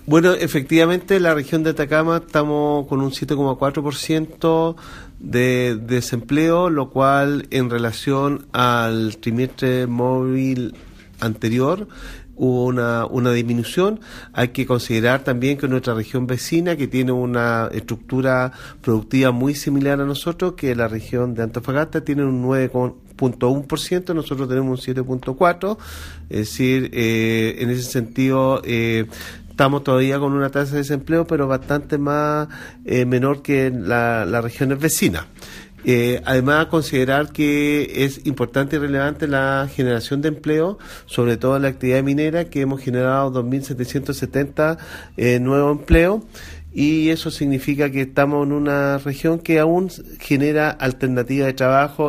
Bueno, efectivamente, la región de Atacama estamos con un 7,4% de desempleo, lo cual en relación al trimestre móvil anterior hubo una disminución. Hay que considerar también que nuestra región vecina, que tiene una estructura productiva muy similar a nosotros, que la región de Antofagasta tiene un 9,1%, nosotros tenemos un 7,4%, es decir, en ese sentido estamos todavía con una tasa de desempleo, pero bastante más menor que las regiones vecinas. Además, considerar que es importante y relevante la generación de empleo, sobre todo en la actividad minera, que hemos generado 2.770 nuevos empleos, y eso significa que estamos en una región que aún genera alternativas de trabajo